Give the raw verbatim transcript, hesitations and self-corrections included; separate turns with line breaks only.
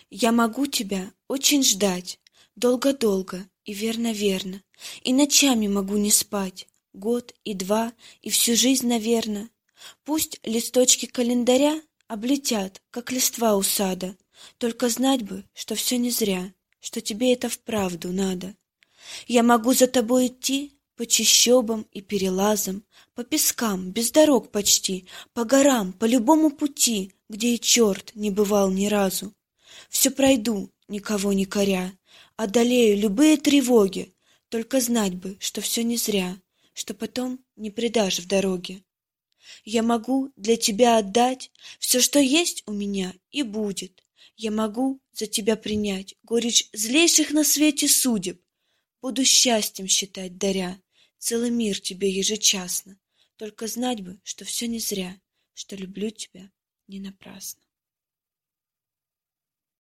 Я могу тебя очень ждать, долго-долго и верно-верно, и ночами могу не спать, год и два, и всю жизнь, наверно. Пусть листочки календаря облетят, как листва у сада, только знать бы, что все не зря, что тебе это вправду надо. Я могу за тобой идти по чащобам и перелазам, по пескам, без дорог почти, по горам, по любому пути, где и черт не бывал ни разу. Все пройду, никого не коря, одолею любые тревоги, только знать бы, что все не зря, что потом не предашь в дороге. Я могу для тебя отдать все, что есть у меня, и будет. Я могу за тебя принять горечь злейших на свете судеб. Буду счастьем считать, даря целый мир тебе ежечасно. Только знать бы, что все не зря, что люблю тебя не напрасно.